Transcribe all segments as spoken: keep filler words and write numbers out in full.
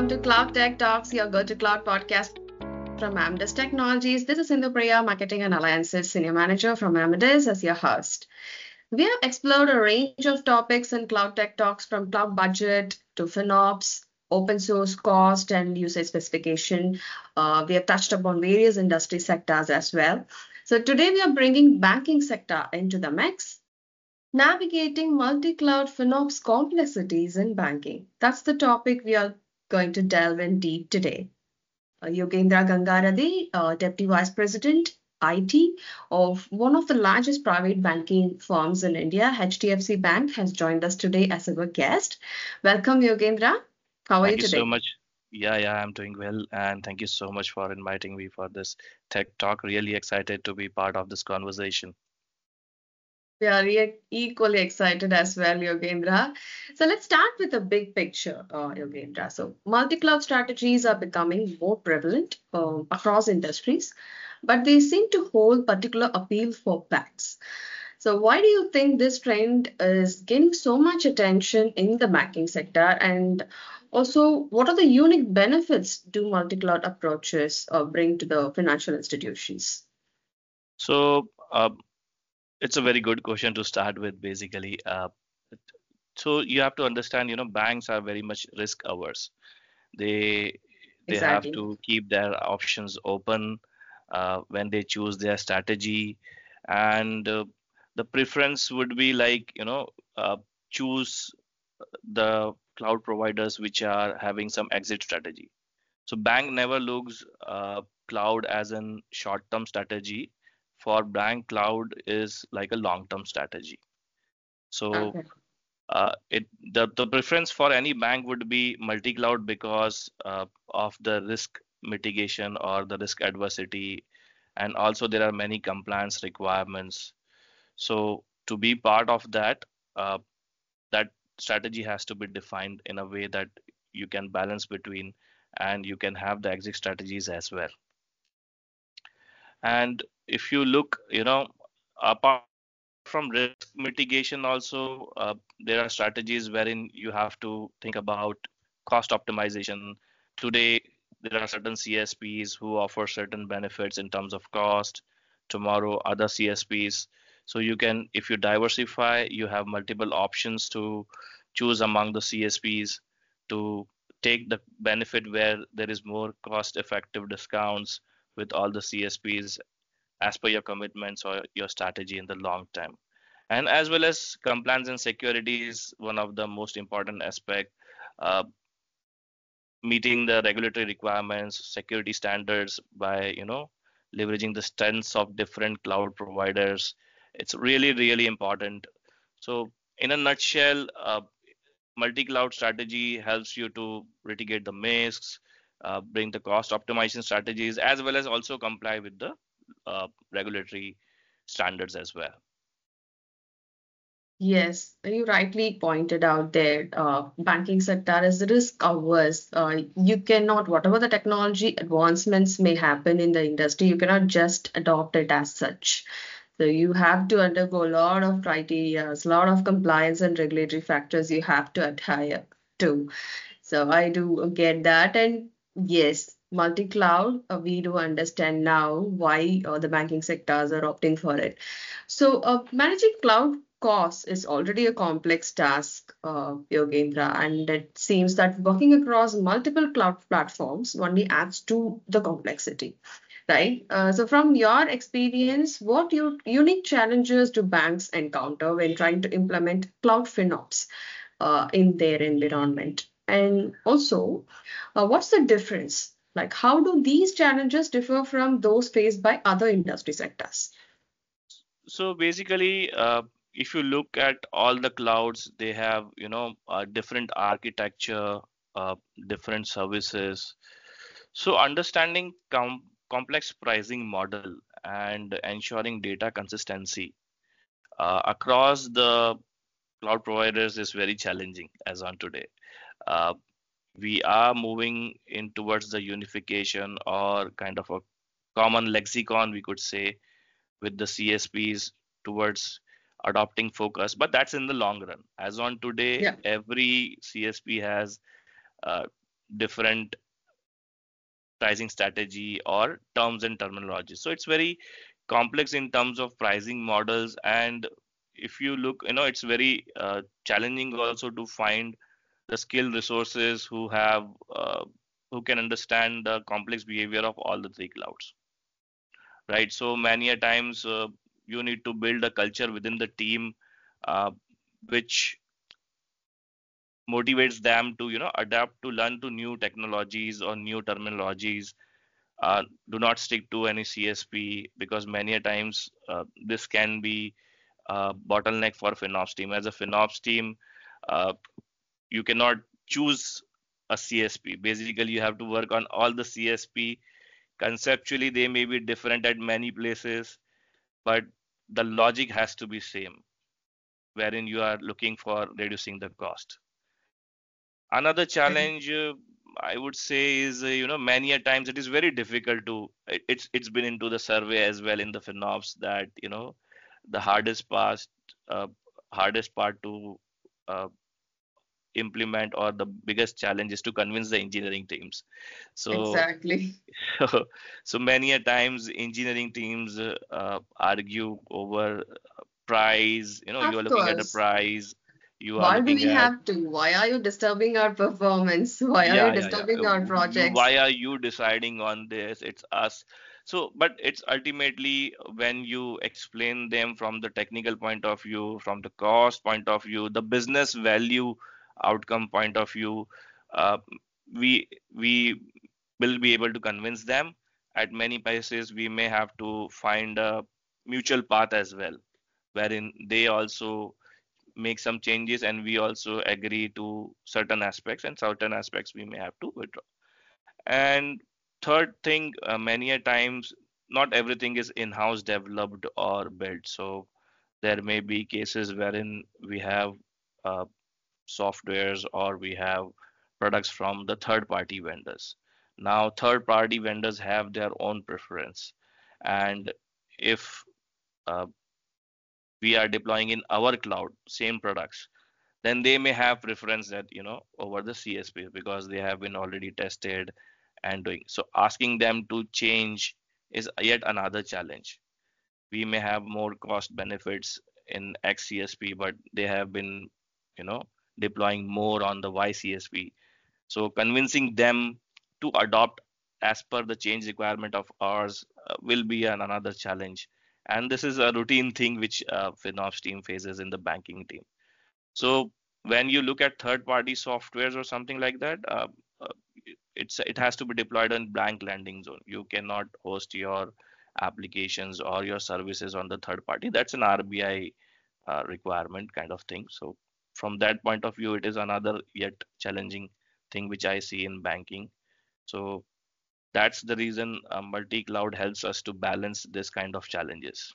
to Cloud Tech Talks, your go to cloud podcast from Amadeus Technologies. This is Indopriya, Marketing and Alliances Senior Manager from Amadeus as your host. We have explored a range of topics in Cloud Tech Talks from cloud budget to FinOps, open source cost and usage specification. Uh, we have touched upon various industry sectors as well. So today we are bringing banking sector into the mix. Navigating multi-cloud FinOps complexities in banking. That's the topic we are going to delve in deep today. Uh, Yogendra Gangareddy, uh, Deputy Vice President, I T of one of the largest private banking firms in India, H D F C Bank, has joined us today as our guest. Welcome, Yogendra. How are you Thank you so today? much. Yeah, yeah, I'm doing well. And thank you so much for inviting me for this tech talk. Really excited to be part of this conversation. We are e- equally excited as well, Yogendra. So let's start with the big picture, uh, Yogendra. So multi-cloud strategies are becoming more prevalent um, across industries, but they seem to hold particular appeal for banks. So why do you think this trend is gaining so much attention in the banking sector? And also, what are the unique benefits do multi-cloud approaches uh, bring to the financial institutions? So, uh, it's a very good question to start with, basically. Uh, so you have to understand, you know, banks are very much risk averse. They they have Exactly. to keep their options open uh, when they choose their strategy, and uh, the preference would be like, you know, uh, choose the cloud providers which are having some exit strategy. So bank never looks uh, cloud as an short-term strategy. For bank, cloud is like a long-term strategy. So Okay. uh, it the, the preference for any bank would be multi-cloud because uh, of the risk mitigation or the risk adversity, and also there are many compliance requirements. So to be part of that, uh, that strategy has to be defined in a way that you can balance between, and you can have the exit strategies as well. And if you look, you know, apart from risk mitigation also, uh, there are strategies wherein you have to think about cost optimization. Today there are certain C S Ps who offer certain benefits in terms of cost, tomorrow other C S Ps. So you can, if you diversify, you have multiple options to choose among the C S Ps to take the benefit where there is more cost effective discounts with all the C S Ps as per your commitments or your strategy in the long term. And as well as compliance and security is one of the most important aspect. Uh, Meeting the regulatory requirements, security standards by, you know, leveraging the strengths of different cloud providers. It's really, really important. So in a nutshell, uh, multi-cloud strategy helps you to mitigate the risks, uh, bring the cost optimization strategies, as well as also comply with the uh, regulatory standards as well. Yes, you rightly pointed out there, uh, banking sector is risk averse. Uh, you cannot, whatever the technology advancements may happen in the industry, you cannot just adopt it as such. So you have to undergo a lot of criteria, a lot of compliance and regulatory factors you have to adhere to. So I do get that. And yes, multi-cloud, uh, we do understand now why uh, the banking sectors are opting for it. So uh, managing cloud costs is already a complex task, uh, Yogendra, and it seems that working across multiple cloud platforms only adds to the complexity, right? Uh, so from your experience, what you, unique challenges do banks encounter when trying to implement cloud FinOps uh, in their environment? And also, uh, what's the difference? Like, how do these challenges differ from those faced by other industry sectors? So basically, uh, if you look at all the clouds, they have, you know, a different architecture, uh, different services. So understanding com complex pricing model and ensuring data consistency uh, across the cloud providers is very challenging as on today. Uh, we are moving in towards the unification or kind of a common lexicon, we could say, with the C S Ps towards adopting focus, but that's in the long run. As on today, Yeah. every C S P has uh, different pricing strategy or terms and terminology. So it's very complex in terms of pricing models. And if you look, you know, it's very uh, challenging also to find the skilled resources who have uh, who can understand the complex behavior of all the three clouds, right? So many a times uh, you need to build a culture within the team uh, which motivates them to, you know, adapt to learn to new technologies or new terminologies. Uh, do not stick to any C S P, because many a times uh, this can be a bottleneck for FinOps team. As a FinOps team, uh, you cannot choose a C S P. Basically, you have to work on all the C S P. Conceptually, they may be different at many places, but the logic has to be same, wherein you are looking for reducing the cost. Another challenge, uh, I would say, is uh, you know, many a times it is very difficult to. it- It's it's been into the survey as well in the FinOps that, you know, the hardest part, uh, hardest part to uh, implement, or the biggest challenge is to convince the engineering teams. So Exactly. so many a times engineering teams uh, uh, argue over price. You know, you are Of looking at a course. price, you are Why do looking we at. have to? Why are you disturbing our performance? Why are you Yeah, yeah, yeah. disturbing Uh, our You, projects? why are you deciding on this? It's us. So, but it's ultimately when you explain them from the technical point of view, from the cost point of view, the business value outcome point of view, uh, we we will be able to convince them. At many places, we may have to find a mutual path as well, wherein they also make some changes and we also agree to certain aspects, and certain aspects we may have to withdraw. And third thing, uh, many a times not everything is in-house developed or built. So there may be cases wherein we have uh, softwares or we have products from the third party vendors. Now third party vendors have their own preference, and if uh, we are deploying in our cloud same products, then they may have preference that, you know, over the C S P because they have been already tested and doing. So asking them to change is yet another challenge. We may have more cost benefits in X C S P, but they have been, you know, deploying more on the Y C S P. So convincing them to adopt as per the change requirement of ours uh, will be an, another challenge. And this is a routine thing which uh, FinOps team faces in the banking team. So when you look at third-party softwares or something like that, uh, uh, it's it has to be deployed on blank landing zone. You cannot host your applications or your services on the third party. That's an R B I uh, requirement kind of thing. So from that point of view, it is another yet challenging thing which I see in banking. So that's the reason uh, multi-cloud helps us to balance this kind of challenges.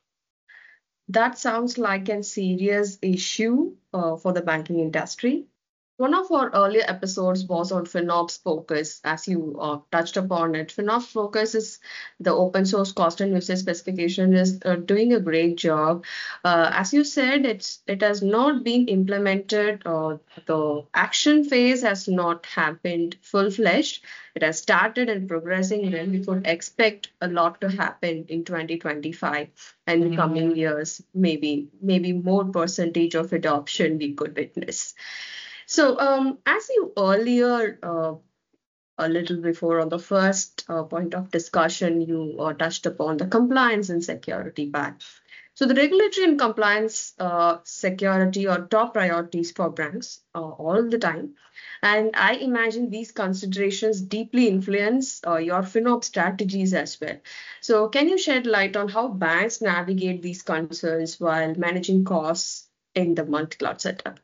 That sounds like a serious issue uh, for the banking industry. One of our earlier episodes was on FinOps focus, as you uh, touched upon it. FinOps focus is the open source cost and usage specification is uh, doing a great job. Uh, as you said, it's it has not been implemented. Uh, the action phase has not happened full fledged. It has started and progressing. When we could expect a lot to happen in twenty twenty-five and the coming years, maybe maybe more percentage of adoption we could witness. So, um, as you earlier, uh, a little before on the first uh, point of discussion, you uh, touched upon the compliance and security part. So, the regulatory and compliance uh, security are top priorities for banks uh, all the time. And I imagine these considerations deeply influence uh, your FinOps strategies as well. So, can you shed light on how banks navigate these concerns while managing costs in the multi-cloud setup?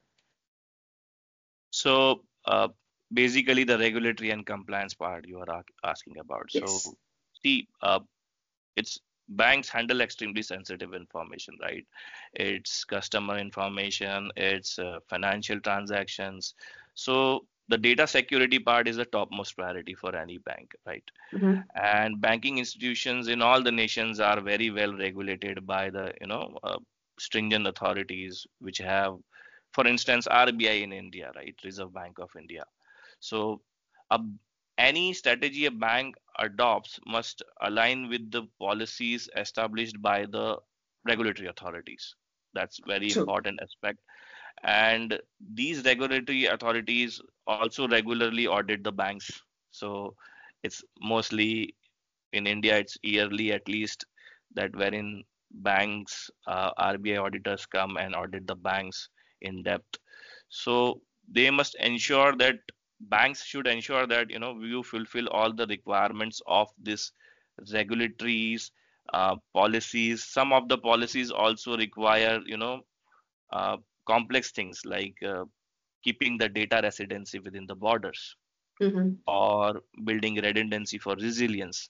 So uh, basically the regulatory and compliance part you are asking about. So Yes. see, uh, it's banks handle extremely sensitive information, right? It's customer information, it's uh, financial transactions. So the data security part is the topmost priority for any bank, right? Mhm. And banking institutions in all the nations are very well regulated by the, you know, uh, stringent authorities which have, for instance, R B I in India, right? Reserve Bank of India. So a, any strategy a bank adopts must align with the policies established by the regulatory authorities. That's very True. important aspect. And these regulatory authorities also regularly audit the banks. So it's mostly in India, it's yearly at least, that wherein banks, uh, R B I auditors come and audit the banks in depth. So they must ensure that banks should ensure that you know you fulfill all the requirements of this regulatories, uh, policies. Some of the policies also require you know uh, complex things like uh, keeping the data residency within the borders Mm-hmm. or building redundancy for resilience.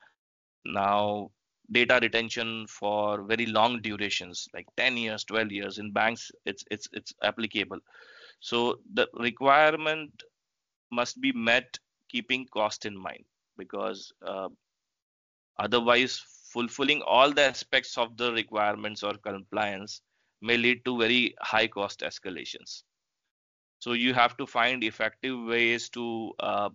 Now, data retention for very long durations, like ten years, twelve years in banks, it's it's it's applicable. So the requirement must be met keeping cost in mind, because uh, otherwise fulfilling all the aspects of the requirements or compliance may lead to very high cost escalations. So you have to find effective ways to uh,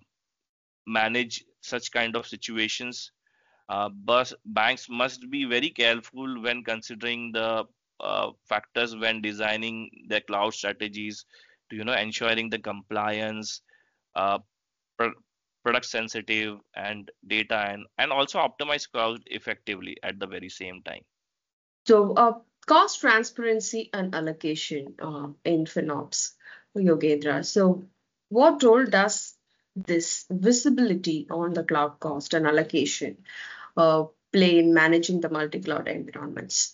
manage such kind of situations. Uh, but banks must be very careful when considering the uh, factors when designing their cloud strategies to you know ensuring the compliance, uh, pro- product sensitive and data, and, and also optimize cloud effectively at the very same time. So, uh, cost transparency and allocation uh, in FinOps, Yogendra. So, what role does this visibility on the cloud cost and allocation uh, play in managing the multi-cloud environments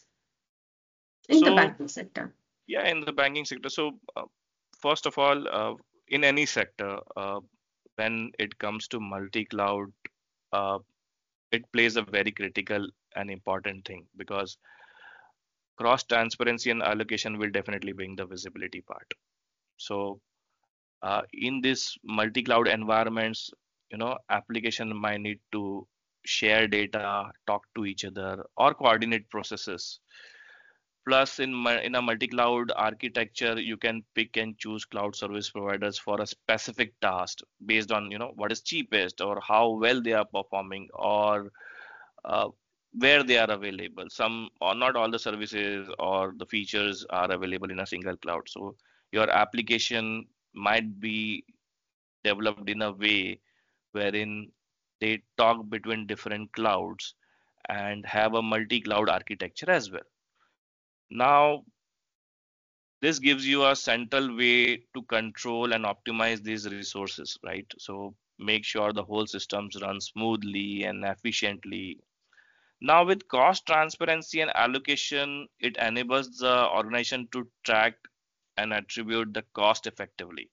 in the So banking sector? yeah, in the banking sector. So uh, first of all, uh, in any sector, uh, when it comes to multi-cloud, uh, it plays a very critical and important thing, because cross transparency and allocation will definitely bring the visibility part. So uh, in this multi-cloud environments, you know, application might need to share data, talk to each other, or coordinate processes. Plus, in mu- in a multi-cloud architecture, you can pick and choose cloud service providers for a specific task based on you know what is cheapest or how well they are performing, or uh, where they are available. Some or not all the services or the features are available in a single cloud. So your application might be developed in a way wherein they talk between different clouds and have a multi-cloud architecture as well. Now, this gives you a central way to control and optimize these resources, right? So make sure the whole systems run smoothly and efficiently. Now, with cost transparency and allocation, it enables the organization to track and attribute the cost effectively.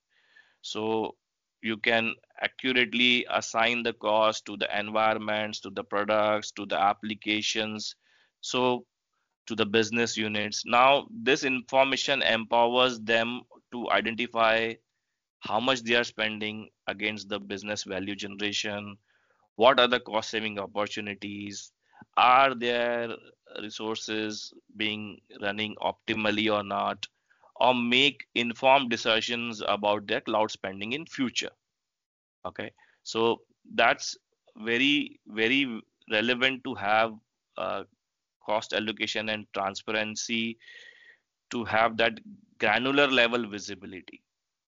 So you can accurately assign the cost to the environments, to the products, to the applications, so to the business units. Now, this information empowers them to identify how much they are spending against the business value generation. What are the cost saving opportunities? Are their resources being running optimally or not? Or make informed decisions about their cloud spending in future. Okay, so that's very very relevant to have uh, cost allocation and transparency, to have that granular level visibility,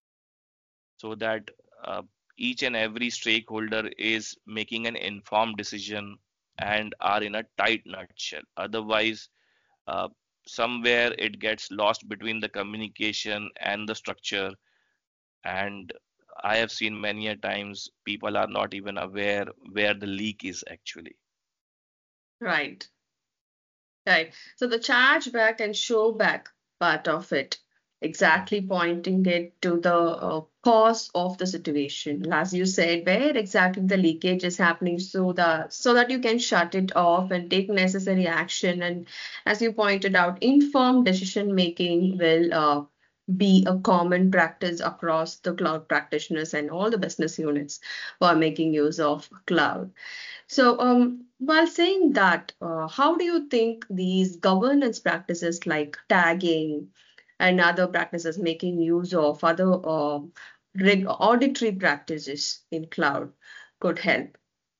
so that uh, each and every stakeholder is making an informed decision and are in a tight nutshell. Otherwise, uh, somewhere it gets lost between the communication and the structure. And I have seen many a times people are not even aware where the leak is actually. Right. Right. So the chargeback and showback part of it, exactly pointing it to the uh, cause of the situation, as you said, where exactly the leakage is happening, so the so that you can shut it off and take necessary action. And as you pointed out, informed decision making will uh, be a common practice across the cloud practitioners and all the business units who are making use of cloud. So, um, while saying that, uh, how do you think these governance practices like tagging and other practices making use of other uh, reg- auditory practices in cloud could help?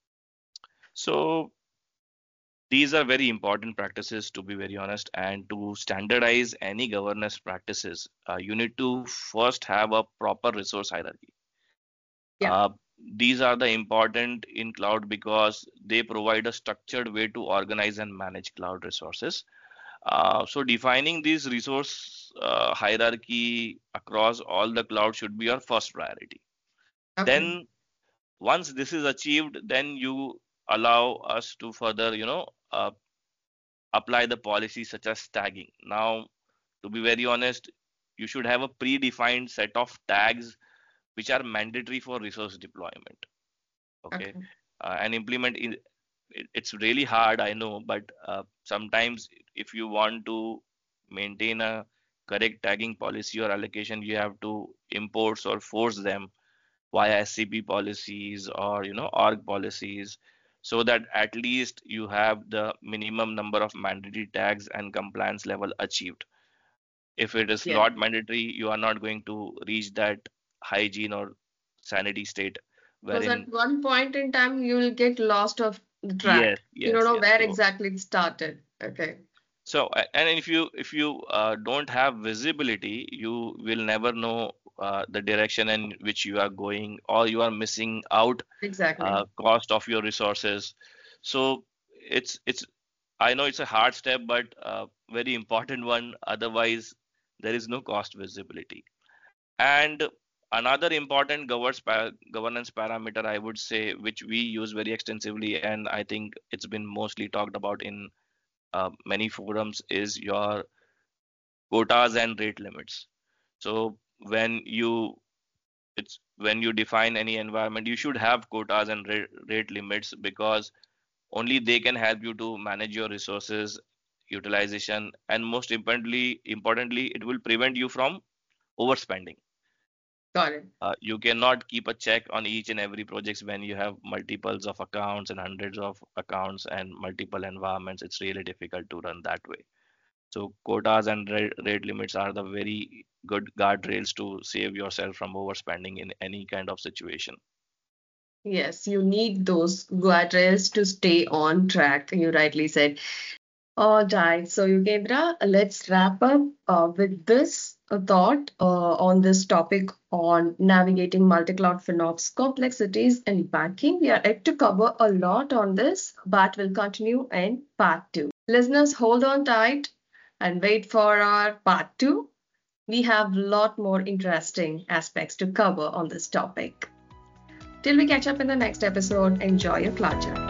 So these are very important practices, to be very honest. And to standardize any governance practices, uh, you need to first have a proper resource hierarchy. Yeah. Uh, these are the important in cloud because they provide a structured way to organize and manage cloud resources. Uh, so defining this resource uh, hierarchy across all the cloud should be your first priority. Okay. Then once this is achieved, then you allow us to further, you know, uh, apply the policies such as tagging. Now, to be very honest, you should have a predefined set of tags which are mandatory for resource deployment. Okay, Okay. uh, and implement in it, it's really hard, I know, but uh, sometimes if you want to maintain a correct tagging policy or allocation, you have to import or force them via S C P policies or you know org policies, so that at least you have the minimum number of mandatory tags and compliance level achieved. If it is Yeah. not mandatory, you are not going to reach that hygiene or sanity state Because at wherein one point in time, you will get lost of the yes, track. You don't yes, know yes. where So exactly it started. Okay. so a- and if you if you uh, don't have visibility, you will never know uh, the direction in which you are going, or you are missing out Exactly. uh, cost of your resources. So it's it's I know it's a hard step, but uh, very important one. Otherwise, there is no cost visibility. And another important governance pa- governance parameter, I would say, which we use very extensively, and I think it's been mostly talked about in uh, many forums, is your quotas and rate limits. So when you it's when you define any environment, you should have quotas and rate, rate limits because only they can help you to manage your resources utilization, and most importantly importantly it will prevent you from overspending. Got it. Uh, you cannot keep a check on each and every projects when you have multiples of accounts and hundreds of accounts and multiple environments. It's really difficult to run that way. So quotas and rate, rate limits are the very good guardrails to save yourself from overspending in any kind of situation. Yes, you need those guardrails to stay on track. You rightly said. All right. So, Yukendra, let's wrap up uh, with this uh, thought uh, on this topic on navigating multi-cloud FinOps complexities in banking. We are yet to cover a lot on this, but we'll continue in part two. Listeners, hold on tight and wait for our part two. We have a lot more interesting aspects to cover on this topic. Till we catch up in the next episode, enjoy your cloud journey.